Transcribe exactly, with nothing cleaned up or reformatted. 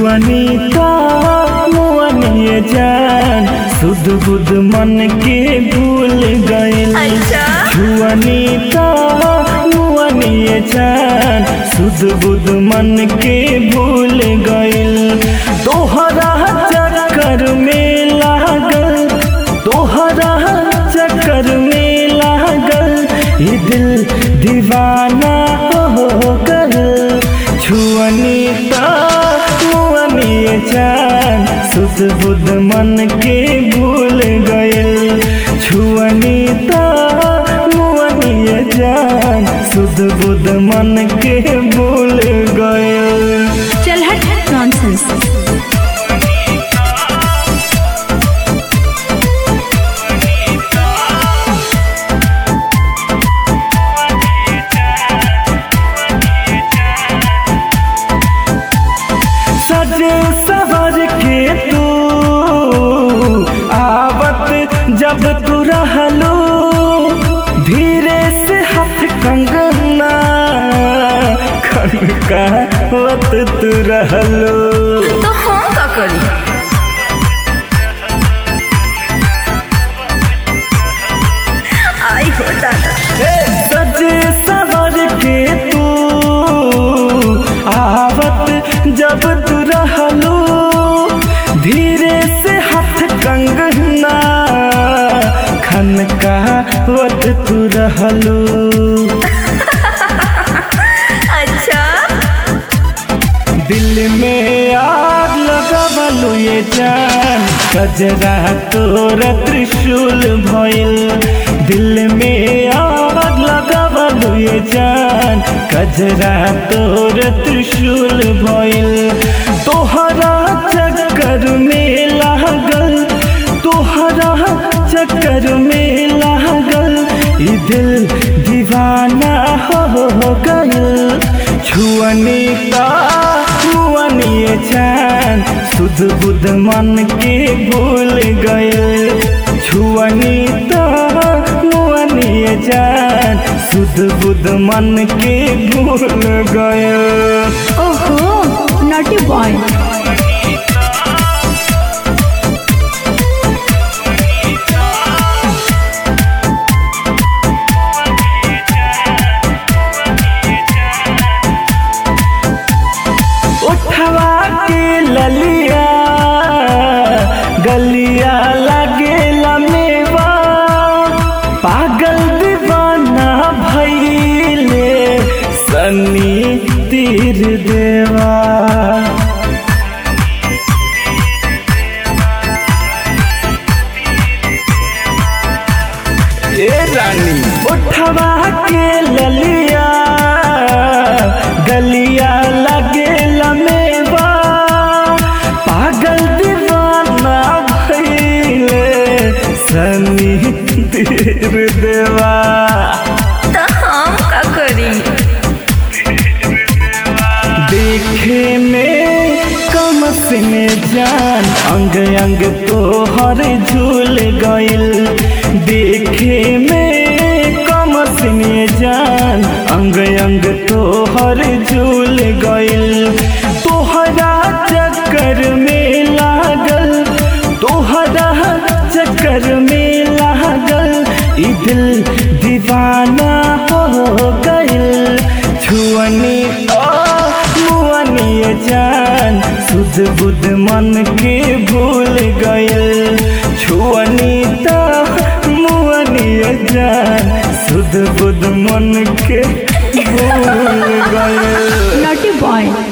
छुअनी का मुअनिए जान सुध बुध मन के भूल गइल। छुअनी का मुअनिए जान सुध बुध मन के भूल गइल। तोहरा चक्कर में लागल तोहरा चक्कर में लागल ये दिल दीवाना हो गल। छुअनी का मुअनिए जान सुध बुध मन के भूल गइल। छुअनी का मुअनिए जान सुध बुध मन के भूल गइल। चल हट नॉनसेंस। सजे सवर के तू आवत जब तू रहलो धीरे से हाथ कंगना खनकावत तू रहलो। तो हम का करी? आई हो दादा। सजे सवर के तू आवत जब तू रहलो धीरे से हाथ कंगना खनकावत तू रहलो। अच्छा दिल में आग लगावलो ये जान कजरा तोर त्रिशूल भइल। दिल में आग लगावलो ये जान कजरा तोर त्रिशूल भइल। तोहरा चक्कर में लागल तोहरा चक्कर में लागल ई दिल दीवाना हो गइल। छुअनी का मुअनिए जान सुध बुध मन के भूल गइल। छुअनी का मुअनिए जान सुध बुध मन के भूल गइल। ओहो नॉटी बॉय। उठवा के ललिया गलिया लगे लमेवा पागल दीवाना भइले सन्नी तीर देवा। ए रानी उठवा के ललिया गलिया लगे लमेवा पागल दीवाना भइले सन्नी तीर देवा। तो हम का करी? देखे में कमसिन जान अंग अंग तोहर झूल गइल। देखे में कमसिन जान अंग अंग तोहर झूल गइल। तोहरा चक्कर में लागल तोहरा चक्कर में लागल ई दिल दीवाना हो गइल। छुअनी मुअनिए जान सुध बुध मन के भूल गइल। छुअनी ता मुअनिए जान सुध बुध मन के भूल गइल। Naughty boy.